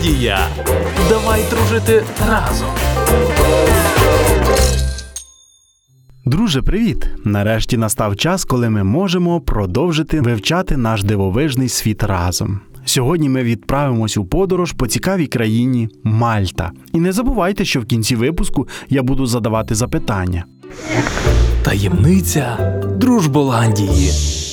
Дружболандія! Давай дружити разом! Друже, привіт! Нарешті настав час, коли ми можемо продовжити вивчати наш дивовижний світ разом. Сьогодні ми відправимось у подорож по цікавій країні Мальта. І не забувайте, що в кінці випуску я буду задавати запитання. Таємниця Дружболандії.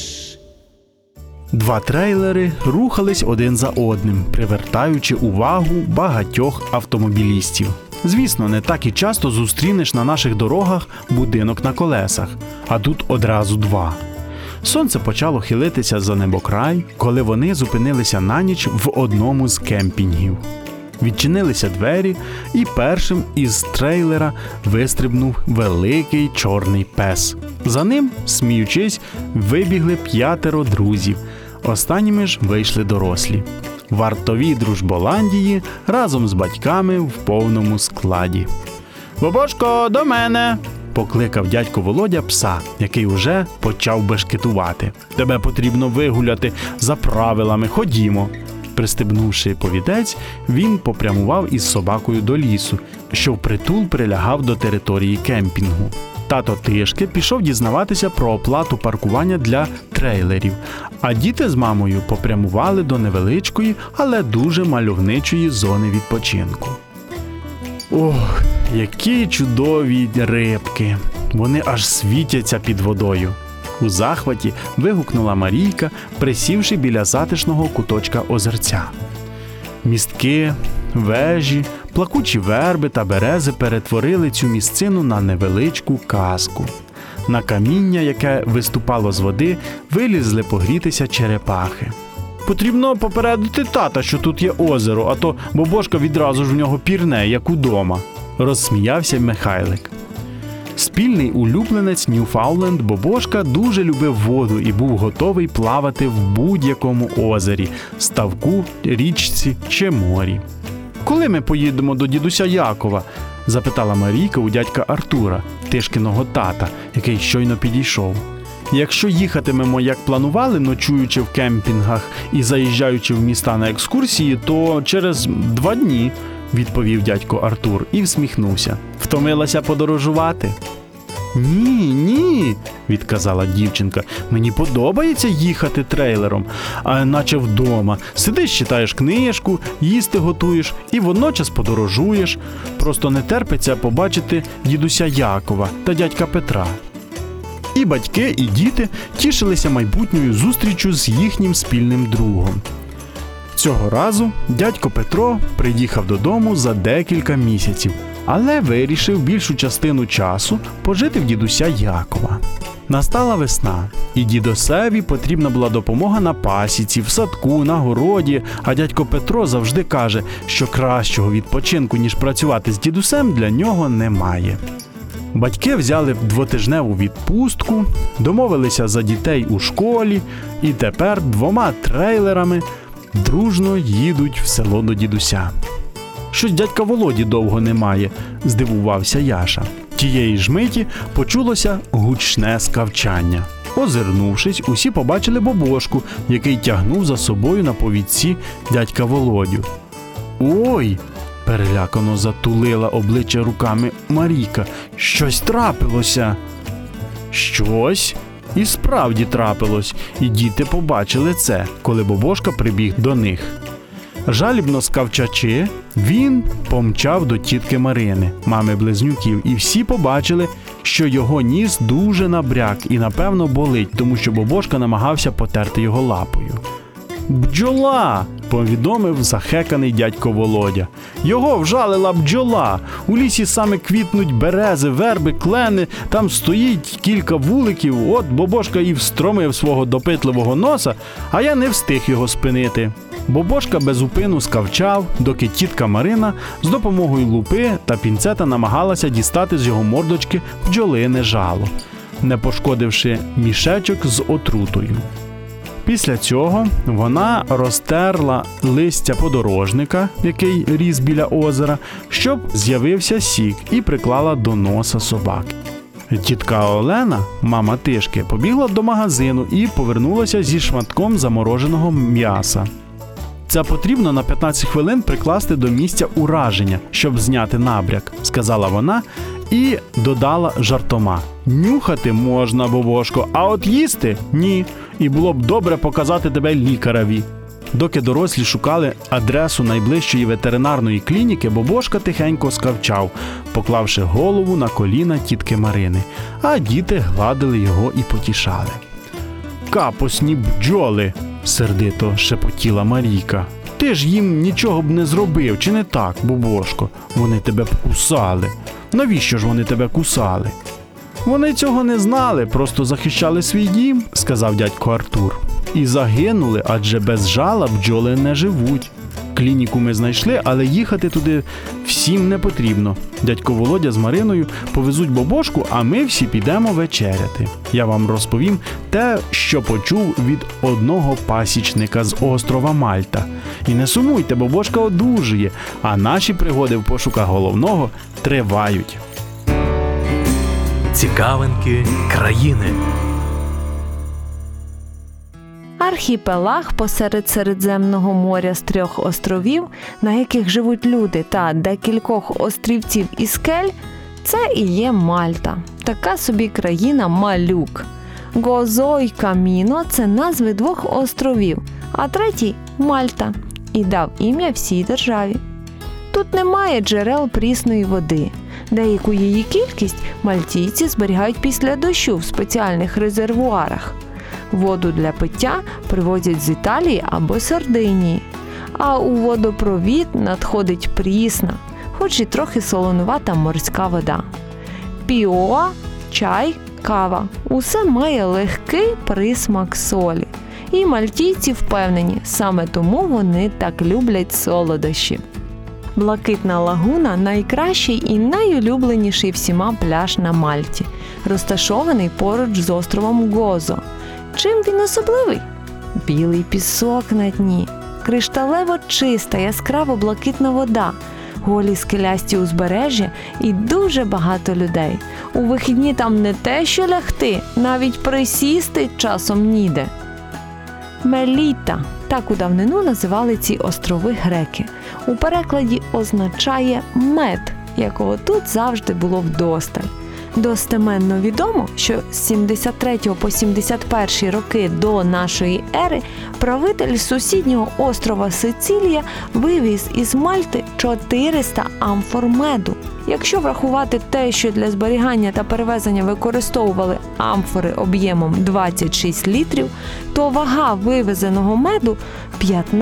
Два трейлери рухались один за одним, привертаючи увагу багатьох автомобілістів. Звісно, не так і часто зустрінеш на наших дорогах будинок на колесах, а тут одразу два. Сонце почало хилитися за небокрай, коли вони зупинилися на ніч в одному з кемпінгів. Відчинилися двері, і першим із трейлера вистрибнув великий чорний пес. За ним, сміючись, вибігли 5 друзів. Останніми ж вийшли дорослі. Вартові Дружболандії разом з батьками в повному складі. «Бобошко, до мене!» – покликав дядько Володя пса, який уже почав бешкетувати. «Тебе потрібно вигуляти за правилами, ходімо!» Пристебнувши повідець, він попрямував із собакою до лісу, що впритул прилягав до території кемпінгу. Тато Тишки пішов дізнаватися про оплату паркування для трейлерів, а діти з мамою попрямували до невеличкої, але дуже мальовничої зони відпочинку. Ох, які чудові рибки! Вони аж світяться під водою. У захваті вигукнула Марійка, присівши біля затишного куточка озерця. Містки, вежі, плакучі верби та берези перетворили цю місцину на невеличку казку. На каміння, яке виступало з води, вилізли погрітися черепахи. «Потрібно попередити тата, що тут є озеро, а то Бобошка відразу ж в нього пірне, як удома», – розсміявся Михайлик. Спільний улюбленець Ньюфаундленд Бобошка дуже любив воду і був готовий плавати в будь-якому озері, ставку, річці чи морі. «Коли ми поїдемо до дідуся Якова?» – запитала Марійка у дядька Артура, Тишкиного тата, який щойно підійшов. «Якщо їхатимемо, як планували, ночуючи в кемпінгах і заїжджаючи в міста на екскурсії, то через 2 дні», – відповів дядько Артур і всміхнувся. «Втомилася подорожувати?» «Ні», – відказала дівчинка. «Мені подобається їхати трейлером, а наче вдома. Сидиш, читаєш книжку, їсти готуєш і водночас подорожуєш. Просто не терпиться побачити дідуся Якова та дядька Петра». І батьки, і діти тішилися майбутньою зустрічю з їхнім спільним другом. Цього разу дядько Петро приїхав додому за декілька місяців, але вирішив більшу частину часу пожити в дідуся Якова. Настала весна, і дідусеві потрібна була допомога на пасіці, в садку, на городі, а дядько Петро завжди каже, що кращого відпочинку, ніж працювати з дідусем, для нього немає. Батьки взяли 2-тижневу відпустку, домовилися за дітей у школі і тепер 2 трейлерами дружно їдуть в село до дідуся. «Щось дядька Володі довго немає», – здивувався Яша. Тієї ж миті почулося гучне скавчання. Озирнувшись, усі побачили Бобошку, який тягнув за собою на повідці дядька Володю. «Ой!» – перелякано затулила обличчя руками Марійка. «Щось трапилося!» «Щось?» І справді трапилось, і діти побачили це, коли Бобошка прибіг до них. Жалібно скавчачи, він помчав до тітки Марини, мами близнюків, і всі побачили, що його ніс дуже набряк і, напевно, болить, тому що Бобошка намагався потерти його лапою. «Бджола!» – повідомив захеканий дядько Володя. «Його вжалила бджола! У лісі саме квітнуть берези, верби, клени, там стоїть кілька вуликів, от Бобошка і встромив свого допитливого носа, а я не встиг його спинити». Бобошка безупину скавчав, доки тітка Марина з допомогою лупи та пінцета намагалася дістати з його мордочки бджолине жало, не пошкодивши мішечок з отрутою. Після цього вона розтерла листя подорожника, який ріс біля озера, щоб з'явився сік, і приклала до носа собаки. Тітка Олена, мама Тишки, побігла до магазину і повернулася зі шматком замороженого м'яса. Це потрібно на 15 хвилин прикласти до місця ураження, щоб зняти набряк, сказала вона і додала жартома. Нюхати можна, Бобошко, а от їсти – ні. І було б добре показати тебе лікареві. Доки дорослі шукали адресу найближчої ветеринарної клініки, Бобошка тихенько скавчав, поклавши голову на коліна тітки Марини, а діти гладили його і потішали. «Капосні бджоли!» – сердито шепотіла Марійка. «Ти ж їм нічого б не зробив, чи не так, Бобошко? Вони тебе б кусали. Навіщо ж вони тебе кусали?» «Вони цього не знали, просто захищали свій дім», – сказав дядько Артур. «І загинули, адже без жала бджоли не живуть. Клініку ми знайшли, але їхати туди всім не потрібно. Дядько Володя з Мариною повезуть Бобошку, а ми всі підемо вечеряти. Я вам розповім те, що почув від одного пасічника з острова Мальта. І не сумуйте, Бобошка одужує, а наші пригоди в пошуках головного тривають». Цікавинки країни. Архіпелаг посеред Середземного моря з 3 островів, на яких живуть люди, та декількох острівців і скель – це і є Мальта. Така собі країна-малюк. Гозо й Каміно – це назви 2 островів, а третій – Мальта. І дав ім'я всій державі. Тут немає джерел прісної води. Деяку її кількість мальтійці зберігають після дощу в спеціальних резервуарах. Воду для пиття привозять з Італії або Сардинії, а у водопровід надходить прісна, хоч і трохи солонувата морська вода. Піоа, чай, кава – усе має легкий присмак солі. І мальтійці впевнені, саме тому вони так люблять солодощі. Блакитна лагуна – найкращий і найулюбленіший всіма пляж на Мальті, розташований поруч з островом Гозо. Чим він особливий? Білий пісок на дні, кришталево чиста, яскраво блакитна вода, голі скелясті узбережжя і дуже багато людей. У вихідні там не те, що лягти, навіть присісти часом ніде. Меліта – так у давнину називали ці острови греки. У перекладі означає «мед», якого тут завжди було вдосталь. Достеменно відомо, що з 73 по 71 роки до нашої ери правитель сусіднього острова Сицилія вивіз із Мальти 400 амфор меду. Якщо врахувати те, що для зберігання та перевезення використовували амфори об'ємом 26 літрів, то вага вивезеного меду –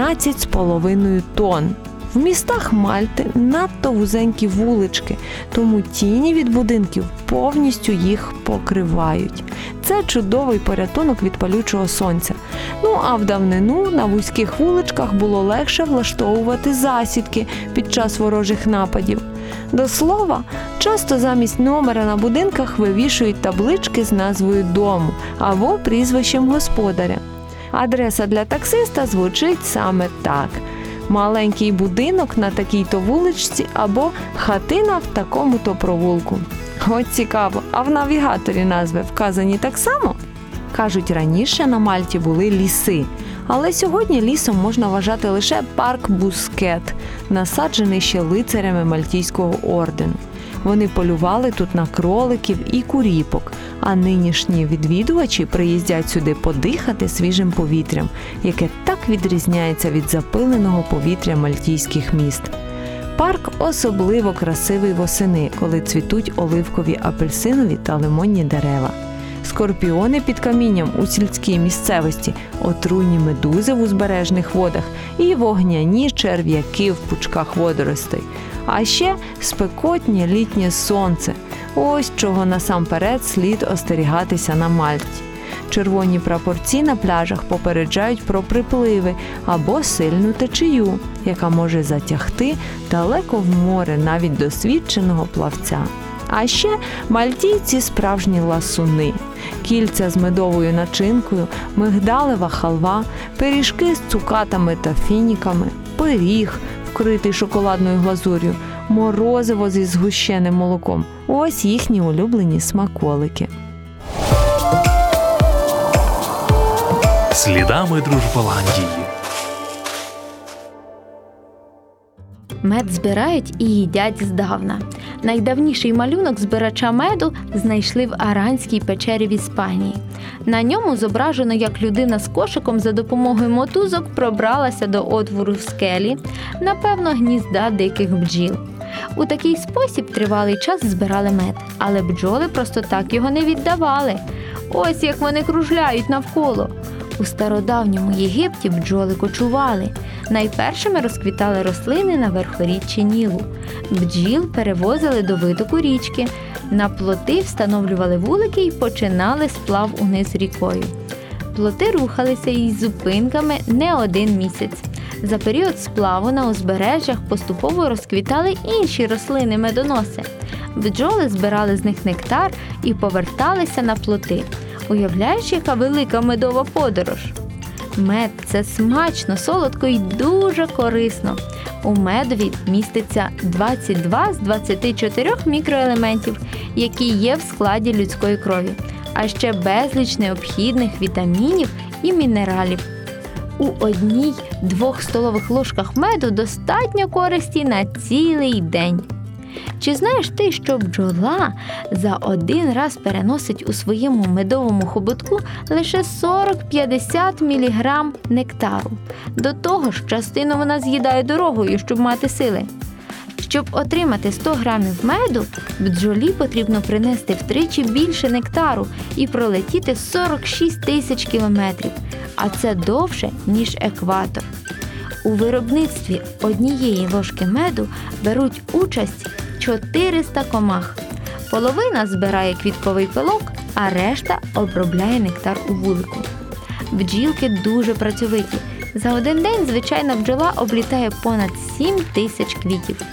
15,5 тонн. В містах Мальти надто вузенькі вулички, тому тіні від будинків повністю їх покривають. Це чудовий порятунок від палючого сонця. Ну а в давнину на вузьких вуличках було легше влаштовувати засідки під час ворожих нападів. До слова, часто замість номера на будинках вивішують таблички з назвою дому або прізвищем господаря. Адреса для таксиста звучить саме так: маленький будинок на такій-то вуличці або хатина в такому-то провулку. От цікаво, а в навігаторі назви вказані так само? Кажуть, раніше на Мальті були ліси, але сьогодні лісом можна вважати лише парк Бускет, насаджений ще лицарями Мальтійського ордену. Вони полювали тут на кроликів і куріпок, а нинішні відвідувачі приїздять сюди подихати свіжим повітрям, яке так відрізняється від запиленого повітря мальтійських міст. Парк особливо красивий восени, коли цвітуть оливкові, апельсинові та лимонні дерева. Скорпіони під камінням у сільській місцевості, отруйні медузи в узбережних водах і вогняні черв'яки в пучках водоростей. А ще спекотнє літнє сонце. Ось чого насамперед слід остерігатися на Мальті. Червоні прапорці на пляжах попереджають про припливи або сильну течію, яка може затягти далеко в море навіть досвідченого плавця. А ще мальтійці – справжні ласуни. Кільця з медовою начинкою, мигдалева халва, пиріжки з цукатами та фініками, пиріг, вкритий шоколадною глазур'ю, морозиво зі згущеним молоком. Ось їхні улюблені смаколики. Слідами Дружболандії. Мед збирають і їдять здавна. Найдавніший малюнок збирача меду знайшли в Аранській печері в Іспанії. На ньому зображено, як людина з кошиком за допомогою мотузок пробралася до отвору в скелі, напевно, гнізда диких бджіл. У такий спосіб тривалий час збирали мед, але бджоли просто так його не віддавали. Ось як вони кружляють навколо. У стародавньому Єгипті бджоли кочували. Найпершими розквітали рослини на верхоріччі Нілу. Бджіл перевозили до витоку річки. На плоти встановлювали вулики і починали сплав униз рікою. Плоти рухалися із зупинками не один місяць. За період сплаву на узбережжях поступово розквітали інші рослини-медоноси. Бджоли збирали з них нектар і поверталися на плоти. Уявляєш, яка велика медова подорож? Мед – це смачно, солодко і дуже корисно. У медові міститься 22 з 24 мікроелементів, які є в складі людської крові, а ще безліч необхідних вітамінів і мінералів. У 1-2 столових ложках меду достатньо користі на цілий день. Чи знаєш ти, що бджола за один раз переносить у своєму медовому хоботку лише 40-50 мг нектару? До того ж, частину вона з'їдає дорогою, щоб мати сили. Щоб отримати 100 грамів меду, бджолі потрібно принести втричі більше нектару і пролетіти 46 тисяч кілометрів, а це довше, ніж екватор. У виробництві 1 ложки меду беруть участь 400 комах. Половина збирає квітковий пилок, а решта обробляє нектар у вулику. Бджілки дуже працьовиті. За один день звичайна бджола облітає понад 7 тисяч квітів.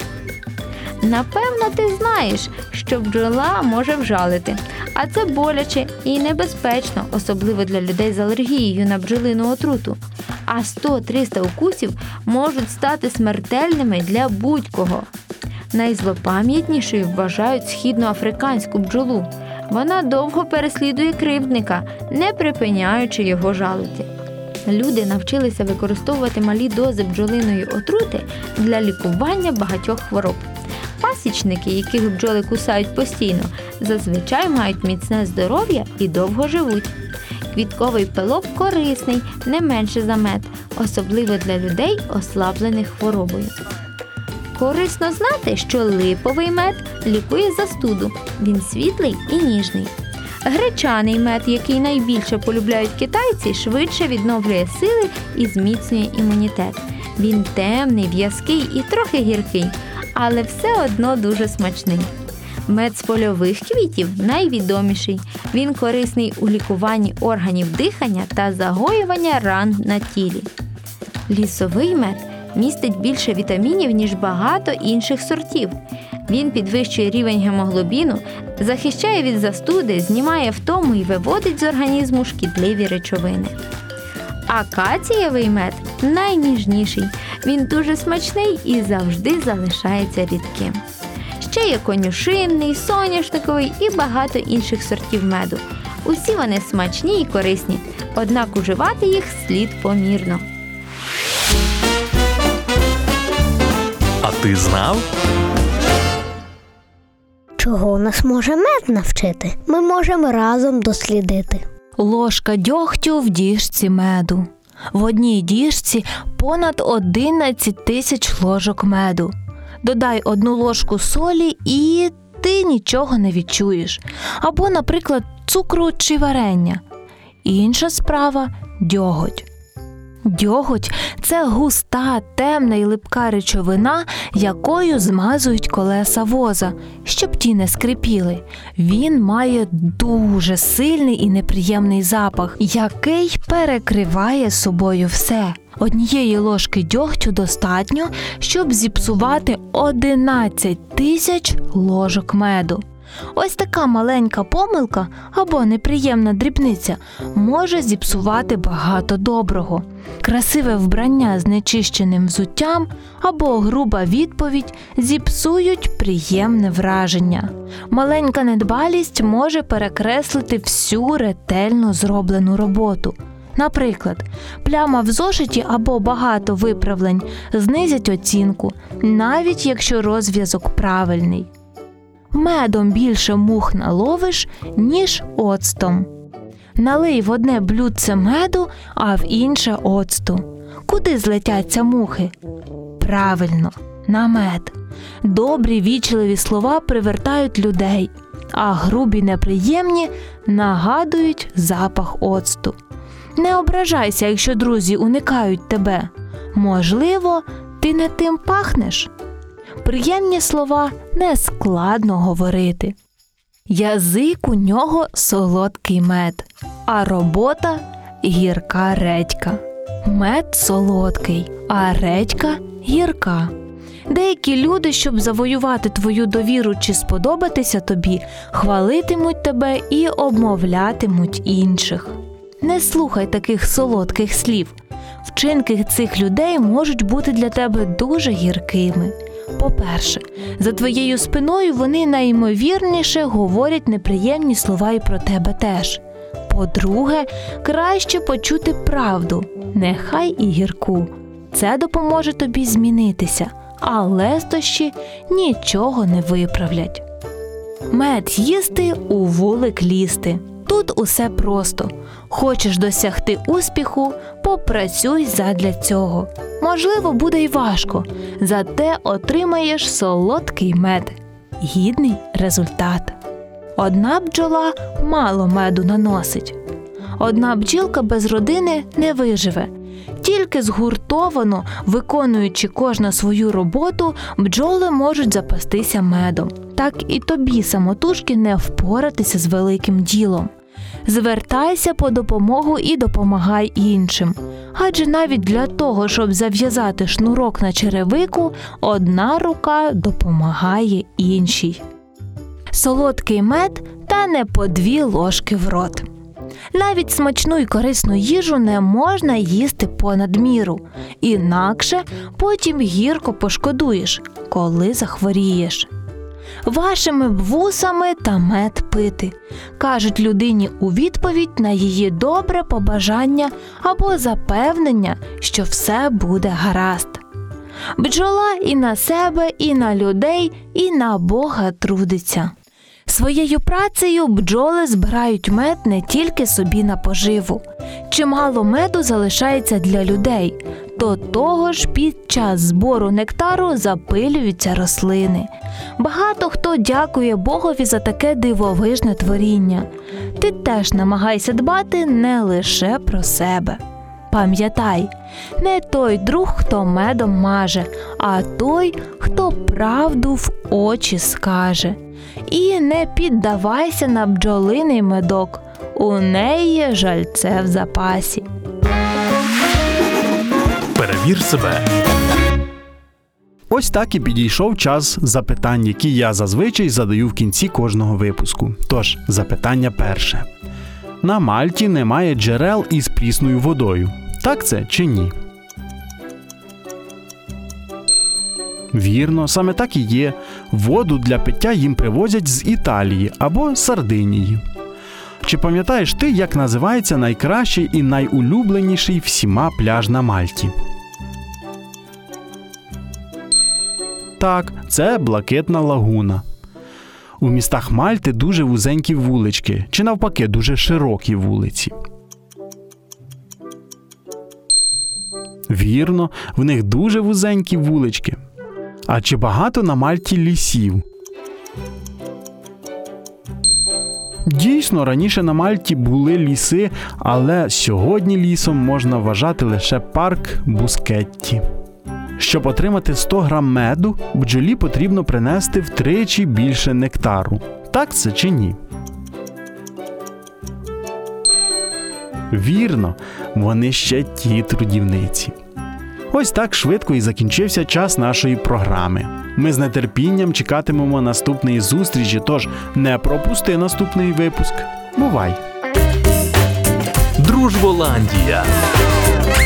Напевно, ти знаєш, що бджола може вжалити, а це боляче і небезпечно, особливо для людей з алергією на бджолину отруту. А 100-300 укусів можуть стати смертельними для будь-кого. Найзлопам'ятнішою вважають східноафриканську бджолу. Вона довго переслідує кривдника, не припиняючи його жалити. Люди навчилися використовувати малі дози бджолиної отрути для лікування багатьох хвороб. Пасічники, яких бджоли кусають постійно, зазвичай мають міцне здоров'я і довго живуть. Квітковий пилок корисний, не менше за мед, особливо для людей, ослаблених хворобою. Корисно знати, що липовий мед лікує застуду. Він світлий і ніжний. Гречаний мед, який найбільше полюбляють китайці, швидше відновлює сили і зміцнює імунітет. Він темний, в'язкий і трохи гіркий, але все одно дуже смачний. Мед з польових квітів найвідоміший. Він корисний у лікуванні органів дихання та загоювання ран на тілі. Лісовий мед містить більше вітамінів, ніж багато інших сортів. Він підвищує рівень гемоглобіну, захищає від застуди, знімає втому і виводить з організму шкідливі речовини. Акацієвий мед найніжніший. Він дуже смачний і завжди залишається рідким. Ще є конюшинний, соняшниковий і багато інших сортів меду. Усі вони смачні і корисні, однак уживати їх слід помірно. А ти знав? Чого нас може мед навчити? Ми можемо разом дослідити. Ложка дьогтю в діжці меду. В одній діжці понад 11 тисяч ложок меду. Додай 1 ложку солі і ти нічого не відчуєш. Або, наприклад, цукру чи варення. Інша справа – дьоготь. Дьоготь – це густа, темна і липка речовина, якою змазують колеса воза, щоб ті не скрипіли. Він має дуже сильний і неприємний запах, який перекриває собою все. 1 ложки дьогтю достатньо, щоб зіпсувати 11 тисяч ложок меду. Ось така маленька помилка або неприємна дрібниця може зіпсувати багато доброго. Красиве вбрання з нечищеним взуттям або груба відповідь зіпсують приємне враження. Маленька недбалість може перекреслити всю ретельно зроблену роботу. Наприклад, пляма в зошиті або багато виправлень знизять оцінку, навіть якщо розв'язок правильний. Медом більше мух наловиш, ніж оцтом. Налий в одне блюдце меду, а в інше оцту. Куди злетяться мухи? Правильно, на мед. Добрі вічливі слова привертають людей, а грубі неприємні нагадують запах оцту. Не ображайся, якщо друзі уникають тебе. Можливо, ти не тим пахнеш. Приємні слова не складно говорити. Язик у нього солодкий мед, а робота гірка редька. Мед солодкий, а редька гірка. Деякі люди, щоб завоювати твою довіру чи сподобатися тобі, хвалитимуть тебе і обмовлятимуть інших. Не слухай таких солодких слів. Вчинки цих людей можуть бути для тебе дуже гіркими. По-перше, за твоєю спиною вони найімовірніше говорять неприємні слова і про тебе теж. По-друге, краще почути правду, нехай і гірку. Це допоможе тобі змінитися, а лестощі нічого не виправлять. Мед їсти, у вулик лізти. Тут усе просто. Хочеш досягти успіху – попрацюй задля цього. Можливо, буде й важко, зате отримаєш солодкий мед. Гідний результат. Одна бджола мало меду наносить. Одна бджілка без родини не виживе. Тільки згуртовано, виконуючи кожна свою роботу, бджоли можуть запастися медом. Так і тобі самотужки не впоратися з великим ділом. Звертайся по допомогу і допомагай іншим. Адже навіть для того, щоб зав'язати шнурок на черевику, одна рука допомагає іншій. Солодкий мед та не по 2 ложки в рот. Навіть смачну і корисну їжу не можна їсти понад міру. Інакше потім гірко пошкодуєш, коли захворієш. Вашими б вусами та мед пити, кажуть людині у відповідь на її добре побажання або запевнення, що все буде гаразд. Бджола і на себе, і на людей, і на Бога трудиться. Своєю працею бджоли збирають мед не тільки собі на поживу. Чимало меду залишається для людей. До того ж, під час збору нектару запилюються рослини. Багато хто дякує Богові за таке дивовижне творіння. Ти теж намагайся дбати не лише про себе. Пам'ятай, не той друг, хто медом маже, а той, хто правду в очі скаже. І не піддавайся на бджолиний медок, у неї є жальце в запасі. Перевір себе. Ось так і підійшов час запитань, які я зазвичай задаю в кінці кожного випуску. Тож, запитання перше. На Мальті немає джерел із прісною водою. Так це чи ні? Вірно, саме так і є. Воду для пиття їм привозять з Італії або Сардинії. Чи пам'ятаєш ти, як називається найкращий і найулюбленіший всіма пляж на Мальті? Так, це Блакитна лагуна. У містах Мальти дуже вузенькі вулички, чи навпаки, дуже широкі вулиці. Вірно, в них дуже вузенькі вулички. А чи багато на Мальті лісів? Дійсно, раніше на Мальті були ліси, але сьогодні лісом можна вважати лише парк Бускетті. Щоб отримати 100 грам меду, бджолі потрібно принести втричі більше нектару. Так це чи ні? Вірно, вони ще ті трудівниці. Ось так швидко і закінчився час нашої програми. Ми з нетерпінням чекатимемо наступної зустрічі, тож не пропусти наступний випуск. Бувай! Дружболандія.